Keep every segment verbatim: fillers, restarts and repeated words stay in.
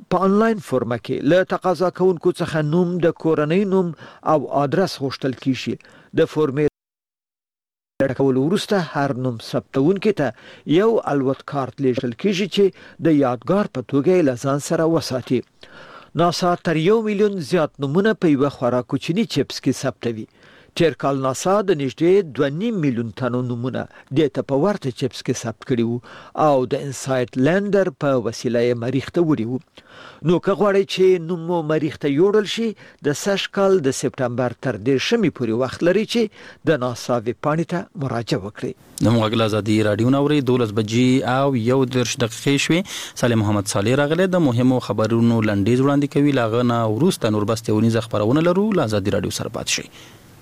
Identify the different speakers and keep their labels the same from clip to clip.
Speaker 1: په انلاین فورم کې له تقاضا کوونکو څخه نوم، د کورنۍ نوم او آدرس غوښتل کیږي. د فورمې ډکولو وروسته هر نوم ثبتونکي ته یو الوت کارت لیږل کیږي چې د یادګار په توګه یې له ځان سره وساتي. ناسا تر یو میلیون زیات نومونه په یوه خورا کوچني چپس کې ثبتوي. تیر کال ناسا د نږدې دوه نیم میلیون تنو نومونه د ته په ورته چپس کې ثبت کړي وو او د انسایت لینډر په وسیله یې مریخ ته وړي وو. نو که غواړئ چې نوم مو مریخ ته یوړل شي، د سږ کال د سپټمبر تر دېرشمې پورې وخت لري چې د ناسا ویب پاڼې ته مراجعه وکړئ.
Speaker 2: د موږ ازادي رادیو نوري دولس بجې او یو درش دقیقې شوې. سالم محمد صالح راغله د مهمو خبرونو لنډیز وړاندې کوي. لاغه نه ورسته نور بس ته ونیز خبرونه لرو. ازادي رادیو سره پات شي.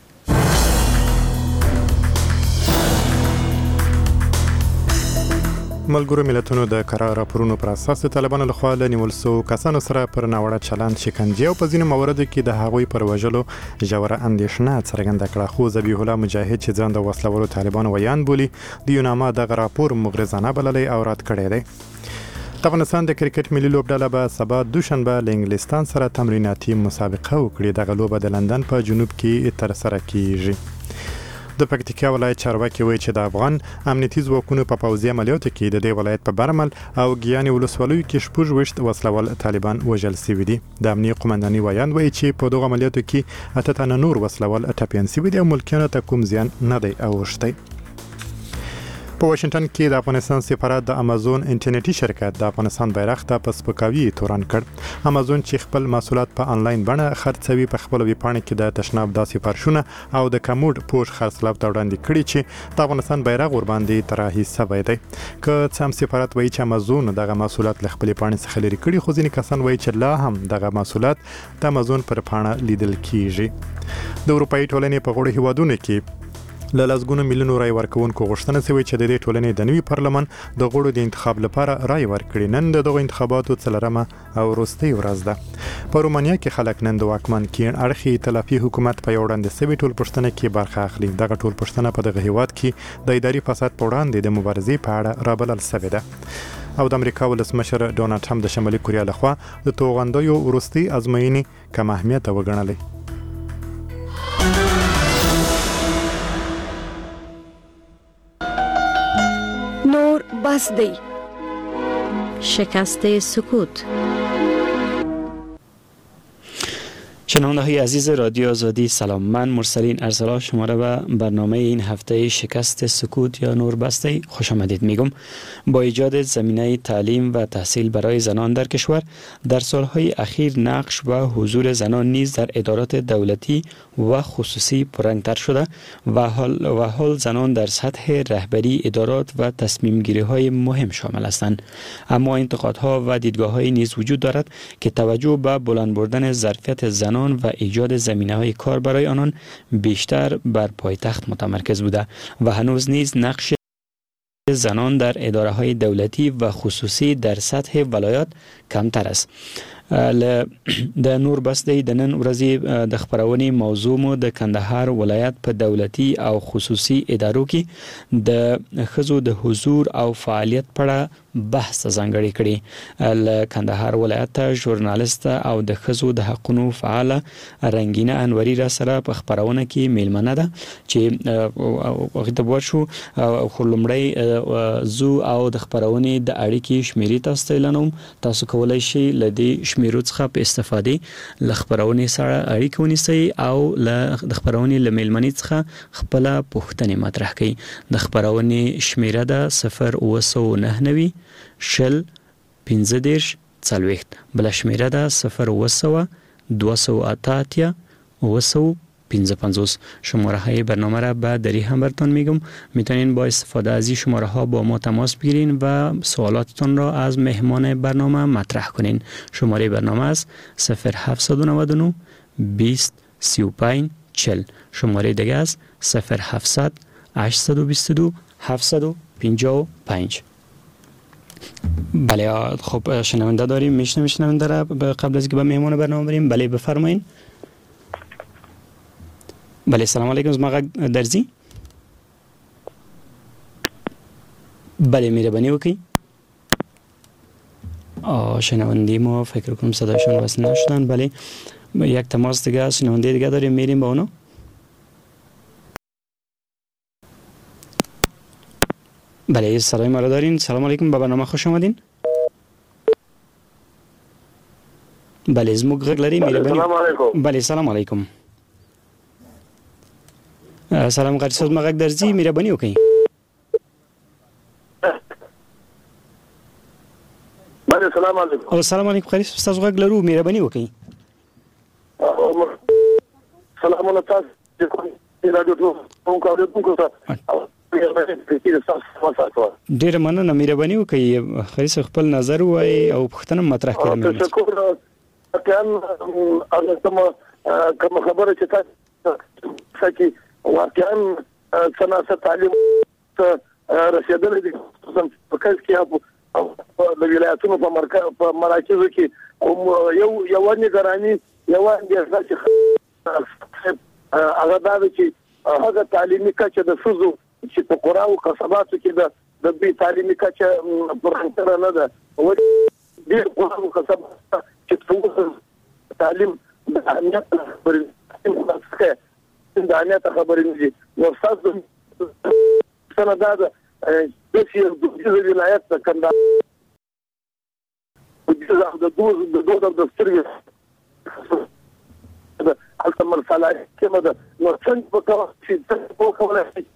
Speaker 3: ملګرو ملتونو د قرار راپورونو پر اساس طالبانو لخوا له نیول شو کسانو سره پر ناوړه چلند، شکنجه او په ځینو مواردو کې د هغوی پر وژلو ژوره اندېښنه څرګنده کړه. خو ذبیح الله مجاهد چې ځان د وسلوالو طالبانو ویان بولي، د یوناما دغه راپور مغرضانه بللی او رد کړی دی. د افغانستان د کرکټ ملي لوبډله به سبا دوشنبه له انګلستان سره تمریناتي مسابقه وکړي. دغه لوبه د لندن په جنوب کې ترسره کیږي. د پکتیکا ولایت چارواکي وایي چې د افغان امنیتي ځواکونو په پوځي عملیاتو کې د دې ولایت په برمل او ګیانې ولسوالیو کې شپږ ویشت وسلوال طالبان وژل شوي دي. د امنیه قومنداني ویان وایي چې په دغو عملیاتو کې اته تنه نور وسلوال ټپیان شوي دي او ملکیانو ته کوم زیان نه دی اوښتی. په واشنگټن کې د افغانستان سفارت د امازون انټرنیټي شرکت د افغانستان بیرغ ته په سپکاوي تورن کړ. امازون چې خپل محصولات په انلاین بڼه خرڅوي، په خپل ویب پاڼه کې د تشناب داسې فرشونه او د کموډ پوښ خرڅلاو ته وړاندې کړي چې د افغانستان بیرغ ورباندې طراحي شوی دی. که څه هم سفارت وایي چې امازون دغه محصولات له خپلې پاڼې څخه لرې کړي، خو ځینې کسان وایي چې لا هم دغه محصولات د امازون پر پاڼه لیدل کیږي. د اروپایي ټولنې په غړو هیوادونو کې له لسګونو میلیونو رای ورکوونکو غوښتنه شوې چې د دې ټولنې د نوي پارلمان د غړو د انتخاب لپاره رای ورکړي. نن د دغو انتخاباتو څلورمه او وروستۍ ورځ ده. په رومانیا کې خلک نن د واکمن کیڼ اړخي ائتلافي حکومت په یو وړاندې شوي ټولپوښتنه کې برخه اخلي. دغه ټولپوښتنه په دغه هیواد کې د اداري فساد په وړاندې د مبارزې په اړه رابلل شوې ده. او د امریکا ولسمشر ډونالډ ټرمپ د شمالي کوریا لخوا د توغندیو وروستۍ ازموینې کم اهمیته وګڼلې.
Speaker 4: بس دی. شکست سکوت.
Speaker 5: شنونده های عزیز رادیو آزادی سلام. من مرسلین ارسلا شما را به برنامه این هفته شکست سکوت یا نور بسته خوش آمدید میگم. با ایجاد زمینه تعلیم و تحصیل برای زنان در کشور در سالهای اخیر نقش و حضور زنان نیز در ادارات دولتی و خصوصی پررنگتر شده و حال و حال زنان در سطح رهبری ادارات و تصمیم گیری های مهم شامل هستند. اما انتقادها و دیدگاه های نیز وجود دارد که توجه به بلند بردن ظرفیت زنان و ایجاد زمینه‌های کار برای آنان بیشتر بر پایتخت متمرکز بوده و هنوز نیز نقش زنان در اداره‌های دولتی و خصوصی در سطح ولایات کمتر است. د نور بسته د نن ورځې د خبرونې موضوع مو د کندهار ولایت په دولتي او خصوصي ادارو کې د خزو د حضور او فعالیت په بحث ځانګړی کړي. ل کندهار ولایت ته ژورنالیست او د خزو د حقوقو فعال رنگینه انوري را سره په خبرونه کې میلمنه ده چې وخت ورشو خو لمړی زو او د خبرونې د اړیکې شمیرې تاسو ته لنوم. تاسو کولای شئ لدی شمیرو څخه په استفاده ل خبرونې سره اړیکه ونیسئ او ل خبرونې ل میلمنې څخه خپل پوښتنې مطرح کړئ. د خبرونې شمیره ده صفر اوه نه نوي شل پنځه دېرش څلوېښت. بله شمیره ده صفر اوه دوه سوه اته اتیا اوه سوه پنځه پنځوس. شماره های برنامه را به دری هم براتون میگم. میتونین با استفاده از این شماره ها با ما تماس بگیرین و سوالاتتون را از مهمان برنامه مطرح کنین. شماره برنامه است صفر هفت نه نه بیست سی و پنج چل. شماره دیگه است صفر هفتصد هشتصد و بیست و دو هفتصد و پنجاه و پنج. بله خب شنونده داریم. میشنویم شنونده را قبل از اینکه به مهمان برنامه بریم. بله بفرمایید. بله سلام علیکم. زما غږ درځي؟ بله مهرباني وکړئ. شنونده ما فکر کنم صدایشون وصل نشدن. بله یک تماس دیگه است، شنونده دیگه داریم، میریم با اونو. بله صدای ما رو دارین. سلام علیکم، به برنامه خوش آمدین. بله زموږ غږ لري مهرباني.
Speaker 6: سلام علیکم.
Speaker 5: بله سلام علیکم. سلام قاری صاحب، ما غږ درځي، مهرباني وکړئ.
Speaker 6: بله سلام علیکم.
Speaker 5: او سلام علیکم قاری صاحب، تاسو غږ لرو، مهرباني وکړئ.
Speaker 6: سلام علیکم. رادیو ټون کاوه ټون کوه.
Speaker 5: ډیر مننه، مهرباني وکړئ. قاری صاحب خپل نظر وایي او پوښتنه مطرح کړئ.
Speaker 6: تشکر. کله هغه کوم کوم خبره چې تاسو چې واقعا سناسه تعلیم رسیدلې دي په کله کې د ولایتونو په مرکز په مراکزو کې یو یو نگرانی یو اندېښنه چې هغه دا چې هغه تعلیمي کچه د فزو چې په قرآن او قصباتو کې د د بي تعلیمي کچه پرانتره نه ده او ډېر قرآن او قصبات چې څنګه تعلیم د اهمیت خبرې د اهمیت خبرې نه دي. نو تاسو څنګه دا د چې د ولایت د کندهار د دوز د دوز د سترګې د التمر صلاح کې مده نو څنګه په کومه چې په کومه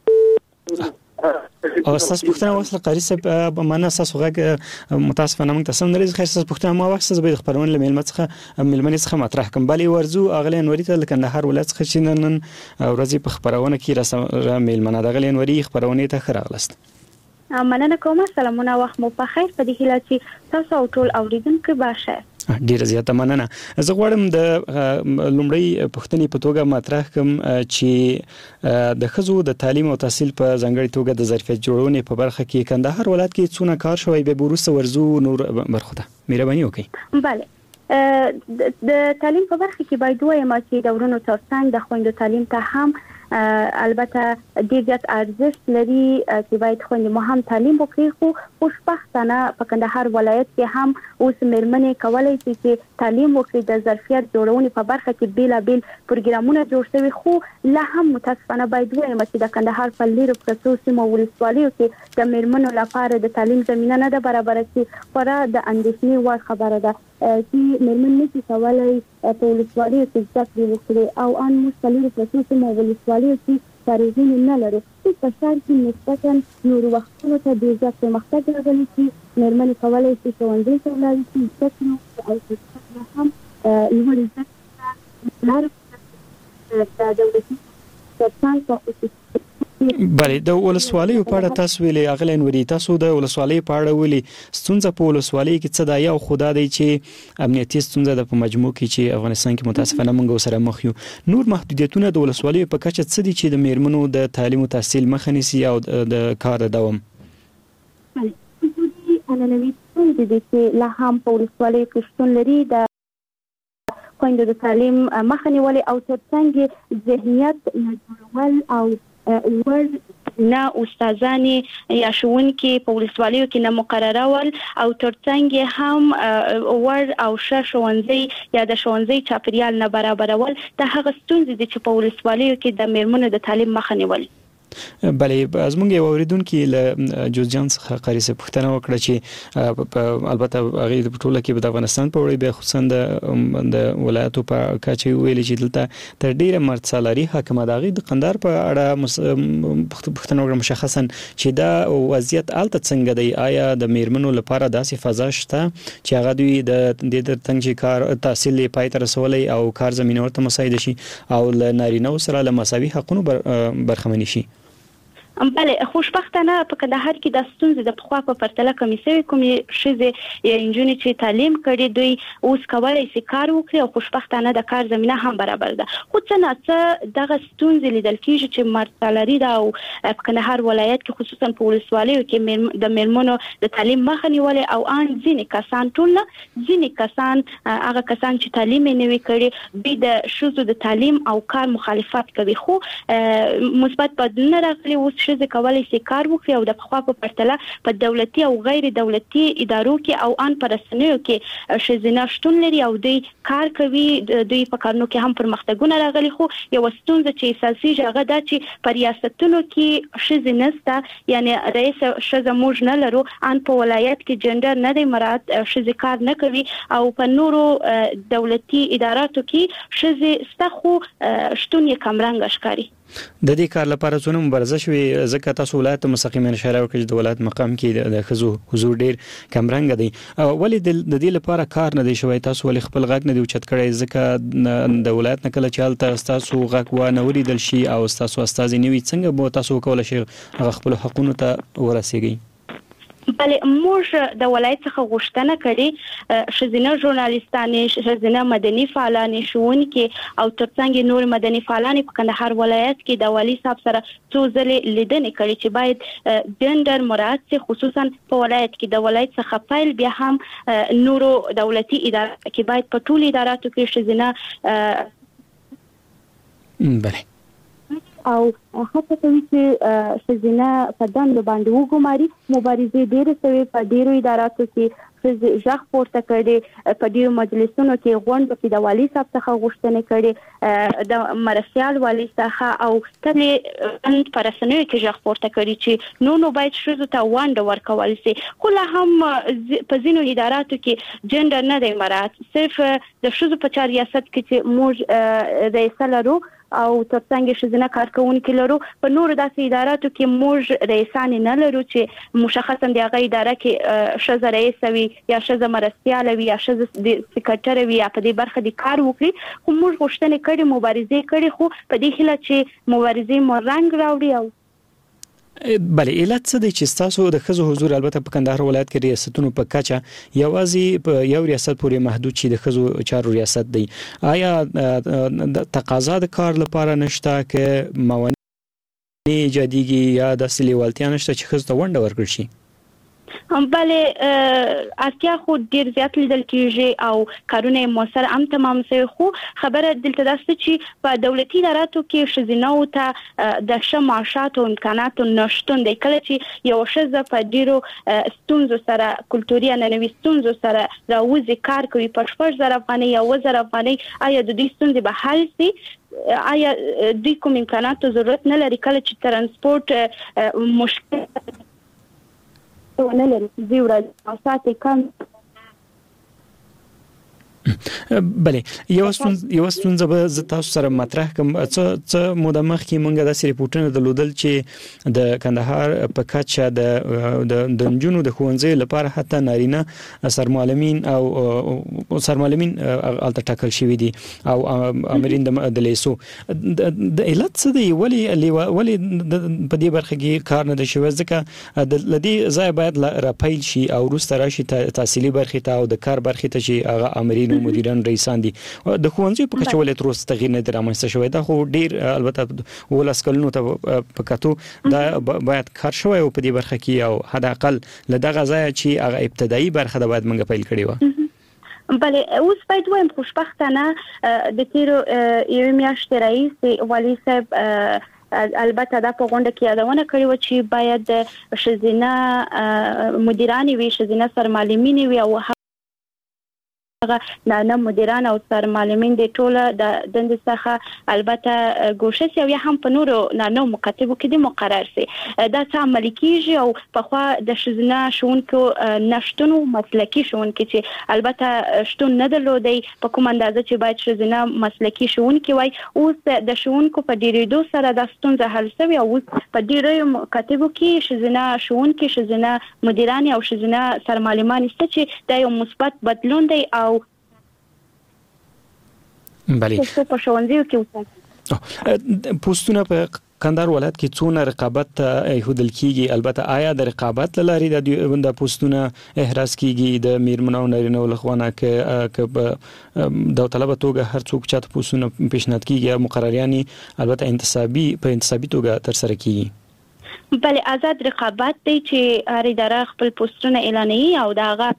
Speaker 5: او تاسو پوښتنه وکړه قاری صاحب، معنا تاسو غږ متاسفانه موږ تاسو نه لري. خیر تاسو پوښتنه ما وکړه، زه به خبرونه له میلمه څخه میلمنې څخه مطرح کوم. بلې ورزو اغلی انوري ته کندهار ولایت څخه چې نن ورځې په خبرونه کې را میلمنه د اغلی انوري خبرونه ته ښه راغلاست.
Speaker 4: مننه کوم. سلامونه، وخت مو په خیر. په دې هیله چې تاسو او ټول اوریدونکو باشه.
Speaker 5: ډیره زیاته مننه. زه غواړم د لومړی پوښتنې په توګه مطرح کوم چې د ښځو د تعلیم او تحصیل په ځانګړي توګه د ظرفیت جوړونې په برخه کې کندهار ولایت کې څونه کار شوی، به وروسته ورزو نور برخو ته مهرباني وکړئ.
Speaker 4: بله د تعلیم په برخه کې باید وایم چې د ورونو ترڅنګ د خویندو تعلیم ته هم البته ډیر زیات ارزښت لري چې باید خویندې مو هم تعلیم وکړي. خو خوشبختانه په کندهار ولایت کې هم اوس مېرمنې کولی شي چې تعلیم وکړي. د ظرفیت جوړونې په برخه کې بیلابیل پروګرامونه جوړ شوي، خو لا هم متاسفانه باید وایم چې د کندهار په لیرو پرتو سیمو ولسوالیو کې د مېرمنو لپاره د تعلیم زمینه نه ده برابره، چې خورا د اندېښنې وړ خبره ده چې مېرمن نشي کولی په ولسوالیو کې زده کړې وکړي او ان موږ په لیرو پرتو سیمو ولسوالیو کې کاریزونه نه لرو. چې په ښار کې نسبتا نورو وختونو ته ډېر زیات پرمختګ راغلی چې مېرمنې کولی شي ښوونځي ته ولاړې شي، زده کړي او تر هم لوړې زده کړې لاره د دولتي ترڅنګ په خصوصي
Speaker 5: بله د ولسوالیو په اړه تاسو ویلي اغلی انوري، تاسو د ولسوالیو په اړه ویلي ستونزه په ولسوالیو کې څه ده؟ یو خدا دی چې امنیتي ستونزه ده په مجموع کې چې افغانستان کې متاسفانه موږ سره مخ یو. نور محدودیتونه د ولسوالیو په کچه څه دي چې د میرمنو د تعلیم او تحصیل مخه نیسي او د کار د دوام؟
Speaker 4: عنعنوي ستونزې دي چې لا هم په ولسوالیو کې شتون لري، د خویندو د تعلیم مخه نیول او ترڅنګ ذهنیت جوړول او ور نه استادانې یا ښوونکي په ولسوالیو کې نه مقررول او ترڅنګ هم ور او ښه ښوونځي یا د ښوونځي چاپیریال نه برابرول. د هغه ستونزې دي چې په ولسوالیو کې د میرمنو د تعلیم مخه نیول.
Speaker 5: بله زموږ یو اوریدونکي له جوزجان څخه قاری صاحب پوښتنه وکړه چې البته هغې په ټوله کې د افغانستان په وړۍ بیا خصوصا د ولایتو په کچه ویلي چې دلته تر ډیره مرد سالاري حاکمه ده. هغې د قندهار په اړه پوښتنه وکړه مشخصا چې دا وضعیت هلته څنګه دی؟ آیا د میرمنو لپاره داسې فضا شته چې هغه دوی د دې ترڅنګ چې کار تحصیل یې پای ته رسولی او کار زمینه ورته مساعده شي او له نارینه‌و سره له مساوي حقونو برخمنې شي؟
Speaker 4: بله خوشبختانه په کندهار کې د ستونزې د پخوا په پرتله کمې شوې. کومې ښځې یا نجونې چې تعلیم کړي دوی اوس کولی شي کار وکړي او خوشبختانه د کار زمینه هم برابر ده. خو څه ناڅه دغه ستونزې لیدل کېږي چې مرد سالاري ده او په کندهار ولایت کې خصوصا په ولسوالیو کې د میرمنو د تعلیم مخه نیولې او ان ځینې کسان، ټول نه، ځینې کسان هغه کسان چې تعلیم یې نه وي کړی دوی د ښځو د تعلیم او کار مخالفت کوي. خو مثبت بدلونونه راغلي اوس ښځې کولی شي کار وکړي او د پخوا په پرتله په دولتي او غیر دولتي ادارو کې او ان پر رسنیو کې ښځینه شتون لري او دوی کار کوي. دوی په کارونو کې هم پرمختګونه راغلي، خو یو ستونزه چې اساسي هغه دا چې په ریاستونو کې ښځې نشته، یعنی رئیس ښځه موږ نه لرو. ان په ولایت کې جندر نه دی مراعات، ښځې کار نه کوي او په نورو دولتي اداراتو کې ښځې سته خو شتون یې کمرنګه ښکاري.
Speaker 5: د دې کار لپاره څونه مبارزه شوې؟ ځکه تاسو ولایت مستقیما اشاره وکړه چې د ولایت مقام کې د ښځو حضور ډیر کمرنګ دی. ولې د دې لپاره کار نه دی شوی؟ تاسو ولې خپل غږ نه دی اوچت کړی؟ ځکه د ولایت نه کله چې هلته تاسو غږ و نه ولیدل شي او تاسو استازي نه وي، څنګه به تاسو وکولای شئ هغه خپل حقوقو ته ورسیږئ؟
Speaker 4: بله، موږ د ولایت څخه غوښتنه کړې ښځینه ژورنالیستانې، ښځینه مدني فعالانې، ښوونکي او ترڅنګ نور مدني فعالانې په کندهار ولایت کې د والي صاحب سره څو ځلې لیدنې کړې چې باید جندر مراعات شي، خصوصا په ولایت کې. د ولایت څخه پیل بیا هم نورو دولتي ادارو کې باید په ټولو اداراتو کې ښځینه
Speaker 5: بله
Speaker 4: او هڅه کوي چې ښځینه په دندو باندې وګماري. مبارزې ډېرې شوې په ډېرو اداراتو کې، ښځې غږ پورته کړي، په ډېرو مجلسونو کې غونډو کې د والي صاحب څخه غوښتنې کړي، د مرستیال والي څخه او کله په رسنیو کې غږ پورته کړي چې نو نو باید ښځو ته ونډه ورکول شي. خو لا هم په ځینو اداراتو کې جندر نه دی مراعات. صرف د ښځو په چارو ریاست کې چې موږ رئیسه لرو او ترڅنګ ښځینه کارکونکي لرو، په نورو داسې اداراتو کې موږ رئیسانې نه لرو چې مشخصا د هغه اداره کې ښځه رئیسه وي یا ښځه مرستیاله وي یا ښځه د سکرټره وي یا په دې برخه د کار وکړي. خو موږ غوښتنې کړې، مبارزې کړې، خو په دې هیله چې مبارزې مو رنګ راوړي. او
Speaker 5: بله، علت څه دی چې تاسو د ښځو حضور البته په کندهار ولایت کې ریاستونو په کچه یوازې په یو ریاست پورې محدود شي، د ښځو چارو ریاست دی؟ آیا د تقاضا د کار لپاره نشته که موانع ایجادیږي یا د لیوالتیا نشته چې ښځو ته ونډه ورکړل شي؟
Speaker 4: بله، اړتیا خو ډیر زیات لیدل کیږي او کارونه موثر هم تمام شوي، خو خبره دلته دا چې په دولتي اداراتو کې ښځیناو ته د ښه معاشاتو او امکاناتو نشتون دی. کله چې یو ښځه په ډیرو ستونزو سره، کلتوري عنعنوي ستونزو سره راوځي، کار کوي په شپږ زره افغانۍ یا اووه زره افغانۍ، آیا د دوی ستونزې به حل شي؟ آیا دوی کوم امکاناتو ضرورت نه لري؟ کله چې ترانسپورت مشکل ونه لري، دوی ورځ او ساعت کم.
Speaker 5: بله، یو ستونزه یو ستونزه به زه تاسو سره مطرح کوم. څه څه موده مخکې موږ داسې ریپورټونه درلودل چې د کندهار په کچه د د نجونو د ښوونځیو لپاره حتی نارینه سرمعلمین او سرمعلمین الته ټاکل شوي دي او امرین د لیسو. د علت څه دی؟ ولې ولې په دې برخه کې کار نه دی شوی؟ ځکه د دې ځای باید راپیل شي او وروسته راشي تحصیلي برخې ته او د کار برخې ته چې هغه امرین مدیران رئیسان دي. د ښوونځي په کچه ولې تر اوسه تغییر نه دی رامنځته شوی؟ دا خو ډیر البته ولس کلونو ته په کتو دا باید کار شوی او په دې برخه کې او حد اقل له دغه ځایه چې هغه ابتدایي برخه د باید منګه پیل کړي و.
Speaker 4: بله، اوس باید وایم خوشبختانه د تیرو یوې میاشتې رئیس والي صاحب البته دا په غونډه کې یادونه کړې و چې باید ښځینه مدیرانې وي، ښځینه سرمعلمینې وي او نه مدیران او سرمعلمین د ټوله د دندې څخه البته ګوښه شي او یا هم په نورو نانو مکاتبو کې د مقرر شي. دا څه عملي کیږي او په خوا د ښځینه ښوونکو نشتون او مسلکي ښوونکي چې البته شتون نه درلودی په کوم اندازه چې باید ښځینه مسلکي ښوونکي وای، اوس د ښوونکو په ډیریدو سره د ستونزه حل شوی او اوس په ډیرو مکاتبو کې ښځینه ښوونکي، ښځینه مدیران او ښځینه سرمعلمان شته چې دا یو مثبت بدلون دی. او
Speaker 5: بله،
Speaker 4: په ښوونځیو کې
Speaker 5: پوسټونه په کندهار ولایت کې څونه رقابت ایښودل کیږي؟ البته آیا د رقابت له لارې د پوسټونه احراز کیږي د میرمنو او نارینه‌و لخوا نه که په داوطلبه توګه هر څوک چاته پوسټونه پیشنهاد کیږي مقرریان البته انتصابي په انتصابي توګه تر سره کیږي؟
Speaker 4: بله، آزاد رقابت دی چې هر اداره خپل پوسټونه اعلانوي او دا هغه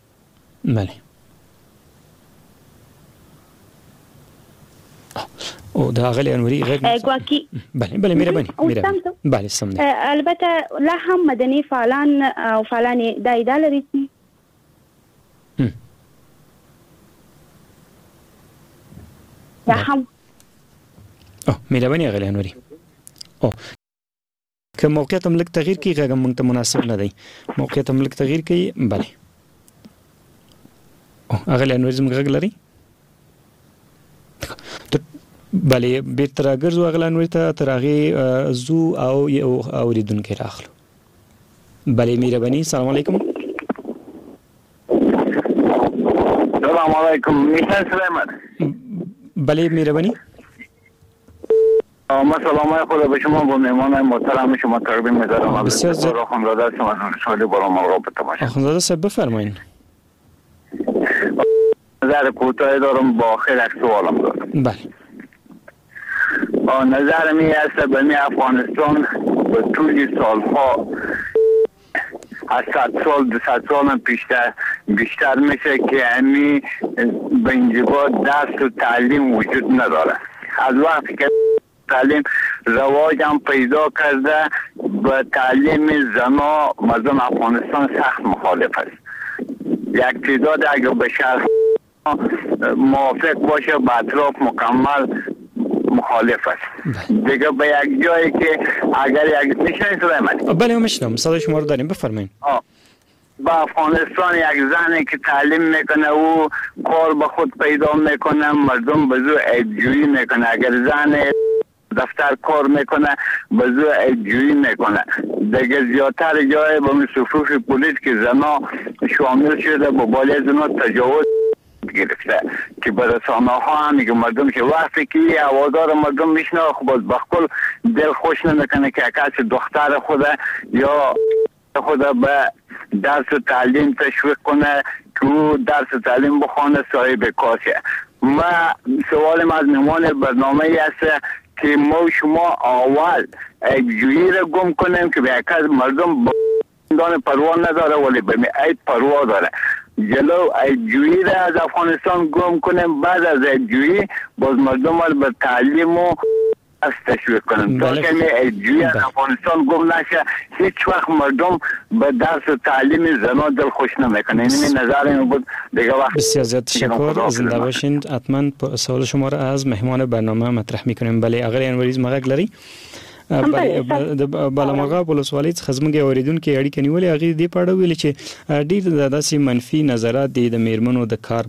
Speaker 5: بله او د هغه انوري غیر
Speaker 4: ګواکي
Speaker 5: بله بله مهرباني مهرباني بله سم ده.
Speaker 4: البته لا هم مدني فعالان او فعالان د اداره لري یا هم
Speaker 5: او مهرباني غیر انوري او که موقعیت هم لږ تغییر کوي غږ موږ ته مناسب نه دی موقعیت هم لږ تغییر کوي بله او هغه انوري زموږ غږ لري بله بیرته راګرځو هغه انوري ته تر هغې زو او یو اورېدونکی راخلو. بله مهرباني سلام علیکم.
Speaker 6: سلام علیکم میشن سلیمان.
Speaker 5: بله مهرباني.
Speaker 6: ما سلام خدا به شما با مهمان محترم شما تقدیم می‌دارم.
Speaker 5: بسیار زیاد.
Speaker 6: آخوندزاده شما سوالی برای ما را بتماشا.
Speaker 5: آخوندزاده صاحب بفرمایید.
Speaker 6: نظر کوتاهی دارم با آخر یک سوالم دارم.
Speaker 5: بله.
Speaker 6: نظر می است بمی افغانستان به طول سالها از صد سال دو صد سال هم بیشتر بیشتر میشه که همی به اینجا درس و تعلیم وجود نداره. از وقتی که تعلیم رواج هم پیدا کرده به تعلیم زنا مردم افغانستان سخت مخالف است. یک تعداد اگر به شهر موافق باشه به اطراف مکمل مخالف است. دیگه به یک جایی که اگر یک میشنید سلیمانی
Speaker 5: بله میشنم صدای شما رو داریم بفرمایید.
Speaker 6: با افغانستان یک زنی که تعلیم میکنه او کار به خود پیدا میکنه مردم به زور عیبجویی میکنه اگر زن دفتر کار میکنه به زور عیبجویی میکنه دیگه زیادتر جای به صفوف پلیس که زنا شامل شده با بالای زنا تجاوز گرفته که به رسانه ها هم میگه مردم که وقتی که هوادار مردم میشنه خود بخل دل خوش نمیکنه که کسی دختر خود یا خود به درس و تعلیم تشویق کنه که او درس و تعلیم بخونه صاحب کاسه. ما سوالم از مهمان برنامه است که ما شما اول عیبجویی را گم کنیم که به یک از مردم دان پروا نداره ولی به عیب پروا داره جلو عیبجویی را از افغانستان گم کنیم بعد از عیبجویی باز مردم را به تعلیم و از تشویق کنیم تا که عیبجویی از افغانستان گم نشه هیچ وقت مردم به درس و تعلیم زنا دل خوش نمیکنه. این نظر این بود دیگه وقت.
Speaker 5: بسیار زیاد تشکر زنده باشین. حتما سوال شما را از مهمان برنامه مطرح میکنیم. بله اگر انوریز مغاک لري بله د بالامغه ولسوالۍ څخه زموږ اوریدونکو اړیکه نیولې هغه دې پاړه ویل چې ډیر د داسې منفي نظرات د میرمنو د کار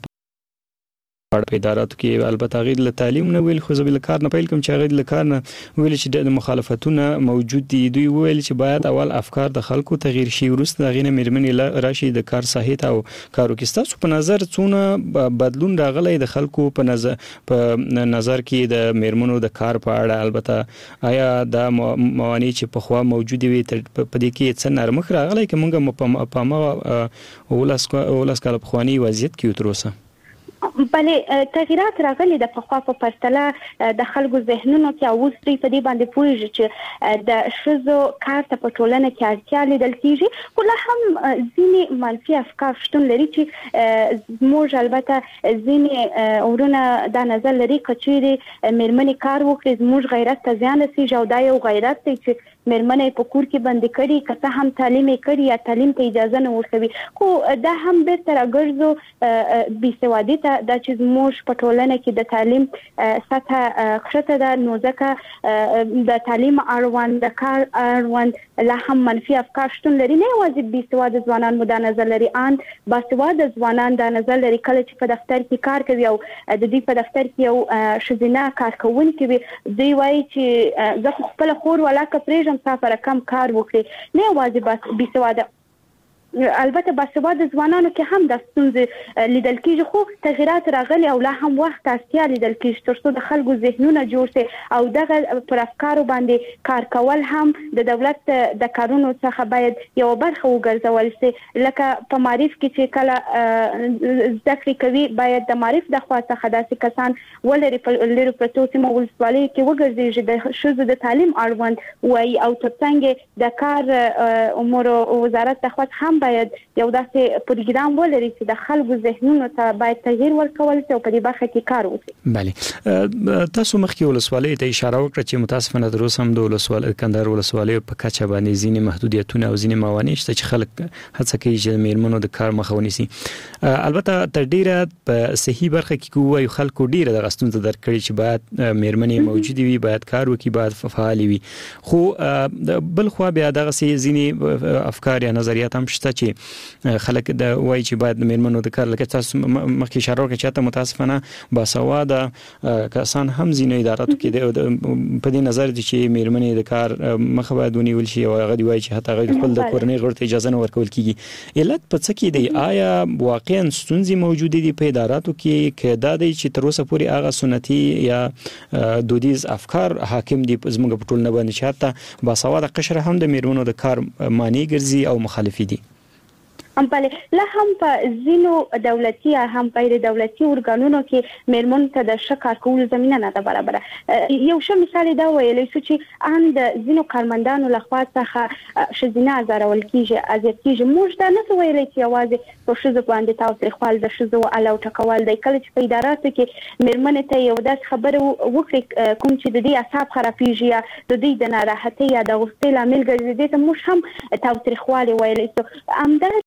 Speaker 5: په اداراتو کې البته غیر له تعلیم نه ویل خو زبیل کار نه پیل کوم چې غیر له کار نه ویل چې د مخالفتونه موجود دي دوی ویل چې باید اول افکار د خلکو تغییر شي ورسته د غینه میرمنې راشي د کار صحیح او کارو کې ستاسو په نظر څونه بدلون راغلی د خلکو په نظر په نظر کې د میرمنو د کار په اړه البته آیا د موانع چې په خوا موجود وي په دې کې څه نرمخ راغلی که موږ په ما ولس ولس کال په خواني وضعیت کې وتروسه
Speaker 4: بله تغییرات راغلي د پخوا په پرتله د خلکو ذهنونو کې اوس دوی په دې باندې پوهیږي چې د ښځو کار ته په ټولنه کې اړتیا لیدل کیږي خو لا هم ځینې منفي افکار شتون لري چې موږ البته ځینې ورونه دا نظر لري که چیرې میرمنې کار وکړي زموږ غیرت ته زیان رسیږي او دا یو غیرت دی چې میرمنې په کور کې بندي کړي که څه هم تعلیم یې کړي یا تعلیم ته اجازه نه ورکوي خو دا هم بیرته راګرځو بېسوادي ته دا چې زموږ په ټولنه کې د تعلیم سطحه ښکته ده نو ځکه د تعلیم اړوند د کار اړوند لا هم منفي افکار شتون لري نه یوازې بېسواده ځوانان مو دا نظر لري ان باسواده ځوانان دا نظر لري کله چې په دفتر کې کار کوي او د دوی په دفتر کې یو ښځینه کارکوونکې وي دوی وایي چې زه خو خپله خور ولاکه پرېږدم سفر کم کار وکړي نه یوازې بېسواده البته باسواده ځوانانو کې هم د ستونزې لیدل کېږي خو تغییرات راغلي او لا هم وخت اړتیا لیدل کېږي تر څو د خلکو ذهنونه جوړ شي او دغه پر افکارو باندې کار کول هم د دولت د کارونو څخه باید یو برخه وګرځول شي لکه په معرف کې چې کله زده کړې کوي باید د معرف د خوا څخه داسې کسان ولري په لرو پرتو سیمو ولسوالیو کې وګرځېږي د ښځو د تعلیم اړوند وایي او ترڅنګ د کار امورو وزارت د خوا هم هم باید یو داسې پروګرام ولري چې د خلکو ذهنونو ته باید تغییر ورکول شي او په دې برخه کې کار وکړي.
Speaker 5: بله تاسو مخکې ولسوالۍ ته اشاره وکړه چې متاسفانه در اوسه هم د ولسوالۍ کندهار ولسوالۍ په کچه باندې ځینې محدودیتونه او ځینې موانع شته چې خلک هڅه کوي چې میرمنو د کار مخه ونیسي. البته تر ډیره په صحیح برخه کې کوی خلکو ډیره د غستون ته درکړي چې باید میرمنې موجود وي، باید کار وکړي، باید فعال وي. خو بل خو بیا دغه ځینې افکار یا نظریات هم شته چې خلک د وایي چې باید میرمنو د کار لکه تاسو مخکې اشاره وکړه چې متاسفانه باسواده کسان هم ځینې اداراتو کې په دې نظر دي چې میرمنې د کار مخه باید ونیول شي او هغه دی وایي چې حتی هغه خپل د کورنۍ غړو ته اجازه نه ورکول کیږي. علت په څه کې دی؟ آیا واقعا ستونزې موجودې دي په اداراتو کې که دا دی چې تر اوسه پورې هغه سنتي یا دودیز افکار حاکم دي زموږ په ټولنه باندې چې حتی باسواده قشر هم د میرمنو د کار معنی ګرځي او مخالفي دي؟
Speaker 4: هم بله لا هم په ځینو دولتي یا هم غیر دولتي ارګانونو کې میرمنو ته د ښه کار کولو زمینه نه ده برابره. یو ښه مثال دا ویلی شو چې ان د ځینو کارمندانو لخوا څخه ښځینه ازارول کیږي، اذیت کیږي. موږ دا نه شو ویلی چې یوازې په ښځو باندې تاوتریخوال د ښځو الاو ټکول دی. کله چې په اداراتو کې میرمنې ته یو داسې خبره وکړي کوم چې د دې اعصاب خرابېږي یا د دوی د ناراحتۍ یا د غوسې لامل ګرځي، دې ته موږ هم تاوتریخوالی ویلی شو. همدا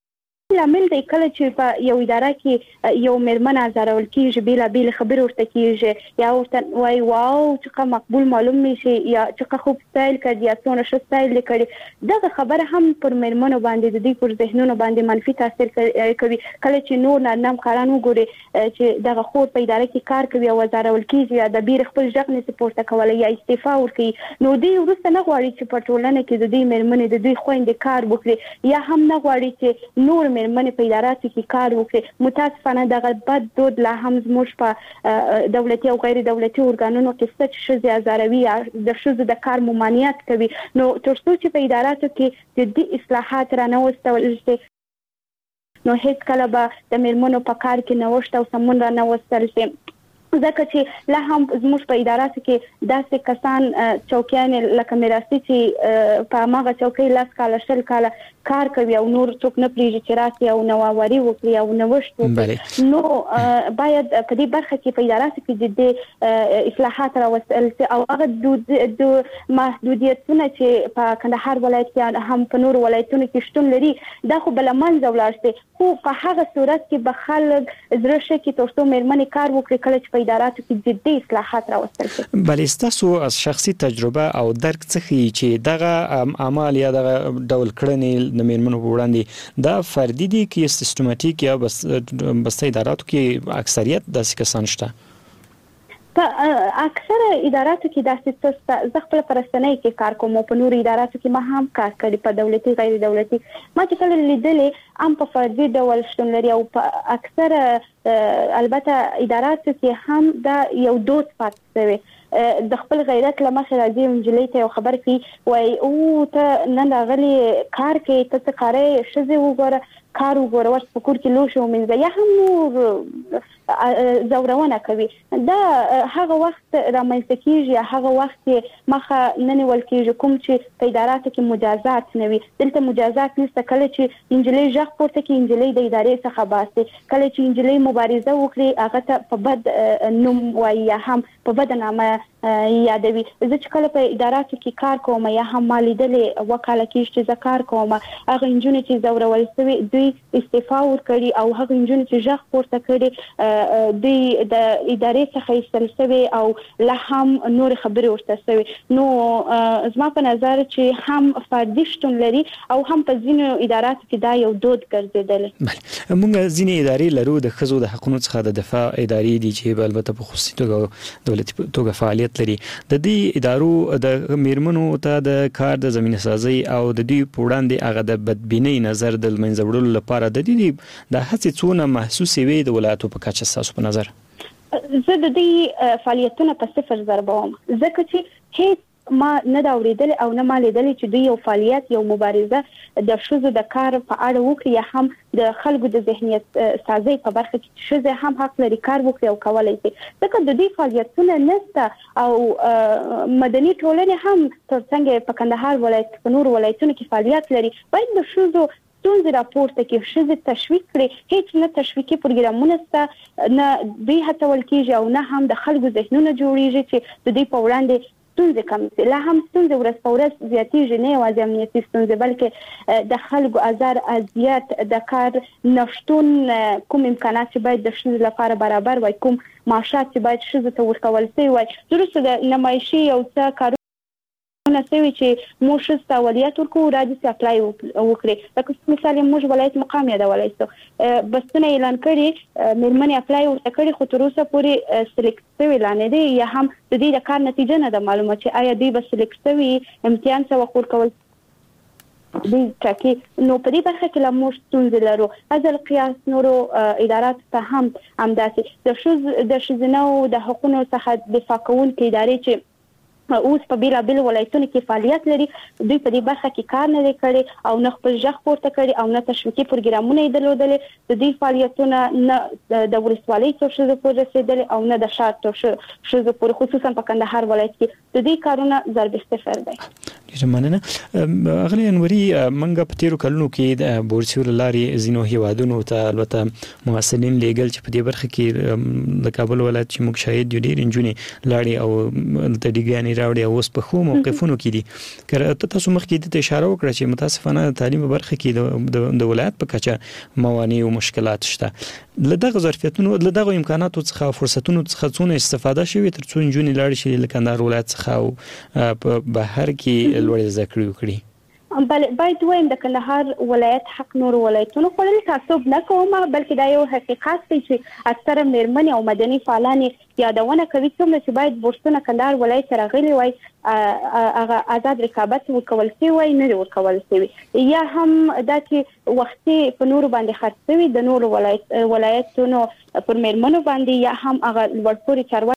Speaker 4: لامل دی کله چې په یو اداره کې یو میرمن ازارول کیږي، بیلابیل خبرې ورته کیږي یا ورته وایي واو چې مقبول معلوم نشي یا چې خوب سټایل کړي یا څونه ښه سټایل کړي، دغه خبره هم پر میرمنو باندې د دوی پر ذهنونو باندې منفي تاثیر کوي. کله چې نور نارینه همکاران وګوري چې دغه خور په اداره کې کار کوي او ازارول کیږي یا د بیر خپل ژغ نشي پورته کولی یا استعفا ورکوي، نو دوی وروسته نه غواړي چې په ټولنه کې د دوی میرمنې د دوی خویندې کار وکړي یا هم نه غواړي چې نور میرمنې په اداراتو کې کار وکړي. متاسفانه دغه بد دود لا هم زموږ په دولتي او غیر دولتي ارګانونو کې شته چې ښځې ازاروي یا د ښځو د کار ممانعت کوي. نو تر څو چې په اداراتو کې جدي اصلاحات رانوستل شي نو هیڅ کله به د میرمنو په کار کې نوښت او سمون رانوستل شي. ځکه چې لا هم زموږ په اداراتو کې داسې کسان چوکیان لکه میراثي چې په هماغه چوکۍ لس کاله شل کاله کار کوي او نور څوک نه پرېږدي چې راسي او نوآوري وکړي او نوښت وکړي. نو باید په دې برخه کې په اداراتو کې جدي اصلاحات راوستل شي او هغه محدودیتونه چې په کندهار ولایت کې هم په نورو ولایتونو کې شتون لري دا خو به له منځه ولاړ شي. خو په هغه صورت کې به خلک زړه ښه کړي تر څو میرمنې کار وکړي کله چې په اداراتو کې جدي اصلاحات راوستل شي.
Speaker 5: بلې ستاسو از شخصي تجربه او درک څه ښیي چې دغه اعمال یا دغه ډول کړنې د میرمنو په وړاندې دا فردي دي کې سیستماتیک یا بسته اداراتو کې اکثریت داسې کسان شته؟
Speaker 4: په اکثره اداراتو کې داسې څه زه خپل پرستنۍ کې کار کوم او په نورو اداراتو کې ما هم کار کړی په دولتي غیر دولتي. ما چې کله لیدلې هم په فردي ډول شتون لري او په اکثره البته اداراتو کې هم دا یو دود پاتې شوی. د خپل غیرت لمخې راځي نجلۍ ته یو خبر کوي وایي او ته نن راغلی کار کوي ته څه کارې ښځې وګوره کار وګوره ورته په کور کې لوښي ومینځه یا هم نور زورونه کوي. دا هغه وخت رامنځته کیږي هغه وخت مخه نه نیول کیږي کوم چې په اداراتو کې مجازات نه وي. دلته مجازات نشته. کله چې نجلۍ غږ پورته کړي نجلۍ د ادارې څخه باسي، کله چې نجلۍ مبارزه وکړي هغه ته په بد نوم وایي یا هم په بد نامه یادوي. زه چې کله په اداراتو کې کار کوم یا هم ما لیدلې وکاله کېږي چې زه کار کوم هغه نجونې چې زورول شوي دوی استعفا ورکړي او هغه نجونې چې غږ پورته کړي دوی د ادارې څخه ایستل شوي او لا هم نور خبرې ورته شوي. نو زما په نظر چې هم فردي شتون لري او هم په ځینو اداراتو کې دا یو دود ګرځېدلی.
Speaker 5: موږ ځینې ادارې لرو د ښځو د حقونو څخه د دفاع ادارې دي چې البته په خصوصي توګه دولتي توګه فعالیت لري. د دې ادارو د میرمنو ته د کار د زمینه سازي او د دې په وړاندې هغه د بدبینۍ نظر د منځه وړلو لپاره د دې د هڅې څونه محسوسې وي د ولایتو په کچه ستاسو په نظر؟
Speaker 4: زه د دې فعالیتونه په صفر ضربوم ځکه چې هیڅ ما نه دا اوریدل او نه ما لیدل چې دوی یو فعالیت یو مبارزه د ښځو د کار په اړه وکړي یا هم د خلکو د ذهنیت سازي په برخه کې ښځې هم حق لري کار وکړي او کولای شي. ځکه د دې فعالیتونه نشته او مدني ټولنې هم ترڅنګ په کندهار ولایت په نور ولایتونو کې فعالیت لري. باید د ښځو ستونزې راپورته کړي، ښځې تشویق کړي. هیڅ نه تشویقي پروګرامونه شته، نه دوی هڅول کېږي او نه هم د خلکو ذهنونه جوړېږي چې د دوی په وړاندې ستونزې کم شي. لا هم ستونزې ورځ په ورځ زیاتېږي، نه یوازې امنیتي ستونزې بلکې د خلکو ازار اذیت، د کار نشتون، کوم امکانات چې باید د ښځو لپاره برابر وای، کوم معاشات چې باید ښځو ته ورکول شوي وای. وروسته د نمایشي یو څه کارونه نسوي چې موږ ښځو ته اولویت ورکوو، راځي چې اپلای وکړي. لکه مثال موږ ولایت مقام یادولی شو، بسونه اعلان کړي، مېرمنې اپلای ورته کړي، خو تر اوسه پورې سلیکټ شوي لا نه دي، یا هم د دې د کار نتیجه نه ده معلومه چې آیا دوی به سلیکټ شوي، امتحان څه وخت ورکول دوی ټاکي. نو په دې برخه کې لا موږ ستونزې لرو. از القیاس نورو اداراتو ته هم همداسې د ښځو د ښځینه د حقونو څخه دفاع کوونکې ادارې چې اوس په بیلابیلو ولایتونو کې فعالیت لري، دوی په دې برخه کې کار نه دی کړی او نه خپل غږ پورته کړی او نه تشویقي پروګرامونه یې درلودلي. د دوی فعالیتونه نه د ولسوالۍ څو ښځو پورې رسېدلي او نه د ښار څو ښځو پورې، خصوصا په کندهار ولایت کې د دوی کارونه ضرب صفر دی.
Speaker 5: ډېره مننه. اغلې انوري، منګه په تیرو کلونو کې د بورسیو له لارې ځینو هیوادونو ته البته محصلین لیږل چې په دې برخه کې د کابل ولایت چې موږ شاهد یو ډېرې نجونې لاړې او د ډیګري راوړي او اوس په خو موقفونو کې دي. که تاسو مخکې د اشاره وکړه چې متاسفانه د تعلیم په برخه کې د ولایت په کچه موانع او مشکلات شته، له دغه ظرفیتونو له دغه امکاناتو څخه او فرصتونو څخه څونه استفاده شوي ترڅو نجونې لاړې شي له کندهار ولایت څخه او په بهر کې لوړې زده کړې وکړي؟
Speaker 4: بله باید وایم د کندهار ولایت حق نور ولایتونو خوړل تعصب نه کوم، بلکې دا یو حقیقت دی چې اکثره مېرمنې او مدني فعالانې یادونه کوي څومره چې باید بورسونه کندهار ولایت ته راغلي وای، هغه آزاد رقابت ورکول شوی وای، نه ورکول شوی، یا هم دا چې وختي په نورو باندې خرڅ شوي د نورو ولایت ولایتونو پر مېرمنو باندې، یا هم هغه لوړپوړي چارواکي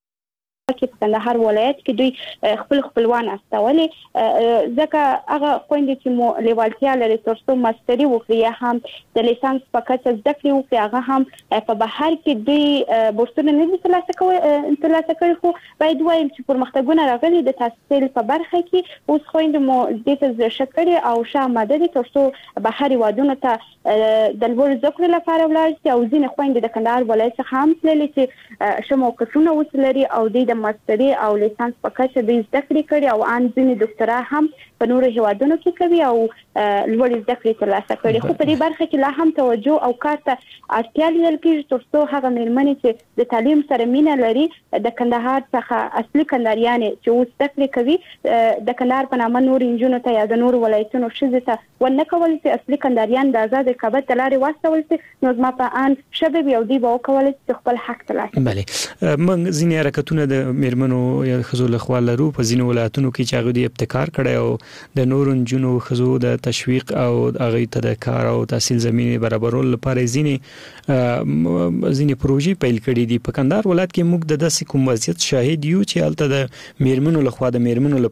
Speaker 4: کې په کندهار ولایت کې دوی خپل خپلوان استولې، ځکه هغه خويندې چې مو لیوالتیا لري ترڅو ماستري وکړي یا هم د لیسانس په کچه زده کړې وکړي، هغه هم په بهر کې دوی بورسونه نه دي ترلاسه کوي ترلاسه کړي. خو باید وایم چې پرمختګونه راغلي د تحصیل په برخه کې، اوس خويندې مو دې ته زړه کړي او ښه آماده دي ترڅو بهر هیوادونو ته د لوړ زده کړو لپاره ولاړ شي. او ځینې خويندې د کندهار ولایت څخه هم تللي چې ښه موقفونه اوس لري او دوی د ماستري او لیسانس په کچه دوی زده کړې کړي او ان ځینې ډاکټرا هم په نورو هیوادونو کې کوي او لوړ زده کړې ترلاسه کړي. خو په دې برخه کې لا هم توجه او کار ته اړتیا لیدل کېږي ترڅو هغه مېرمنې چې د تعلیم سره مینه لري د کندهار څخه اصلي کندهاریانې چې اوس زده کړې کوي د کندهار په نامه نور نجونو ته یا د نور ولایتونو ښځو ته ونه کول چې اصلي کندهاریان د آزاد رقابت ته لارې واستول شي، نو زما په ان شباب یو دی به وکول چې خپل حق ترلاسه کړي.
Speaker 5: بله، موږ ځینې حرکتونه د مېرمنو یا ښځو لخوا لرو په ځینو ولایتونو کې چې هغه د ابتکار کړی او د نورو نجونو ښځو د تشویق او هغوی ته د کار او تحصیل زمینې برابرولو لپاره ځینې ځینې پروژې پیل کړي دي. په کندهار ولایت کې موږ د داسې کوم وضعیت شاهد یو چې هلته د مېرمنو لخوا د مېرمنو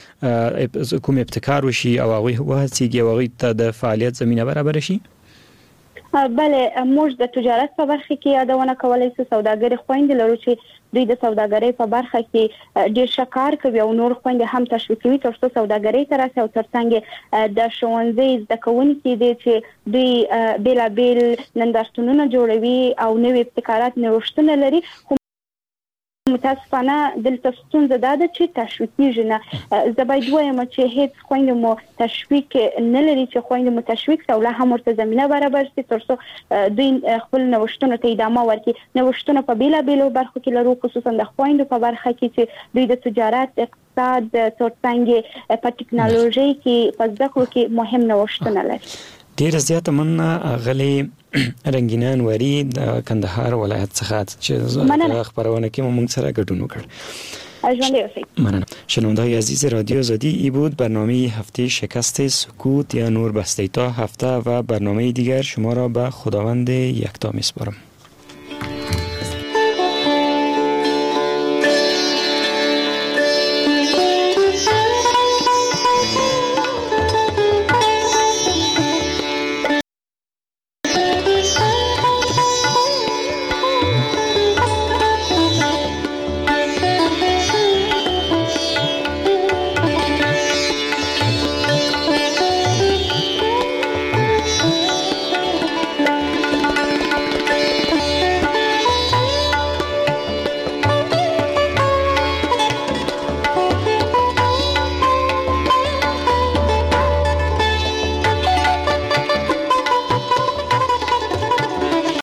Speaker 5: لپاره کوم ابتکار وشي او هغوی وهڅېږي او هغوی ته د فعالیت زمینه برابره شي؟
Speaker 4: بله، موږ د تجارت په برخه کې یادونه کولای شو. سوداګري خويندې لرو چې دوی د سوداګرۍ په برخه کې ډېر ښه کار کوي او نور خويندې هم تشویق کوي ترڅو سوداګرۍ ته راشي، او ترڅنګ د ښوونځي زده کوونکي دي چې دوی بیلابیل نندارتونونه جوړوي او نوې ابتکارات نوښتونه لري. متاسفانه دلته ستونزه دا ده چې تشویق کېږي نه. زه باید وایم چې هیڅ خویندې مو تشویق نه لري چې خویندې مو تشویق شي او لا هم ورته زمینه برابر شي ترڅو دوی خپل نوښتونو ته ادامه ورکړي. نوښتونه په بیلابیلو برخو کې لرو، خصوصا د خویندو په برخه کې چې دوی د تجارت، اقتصاد، ترڅنګ په ټکنالوژي کې په زده کړو کې مهم نوښتونه لري.
Speaker 5: ډیره زیاته مننه غلې رنگینه انوري د کندهار ولایت څخه چې خبرونه کې موږ سره ګډون وکړ.
Speaker 4: ژوندی اوسئ.
Speaker 5: مننه. شنونده‌های عزیز رادیو آزادی، ای بود برنامه هفته شکست سکوت یا نور بسته تا هفته و برنامه دیگر شما را به خداوند یکتا میسپارم.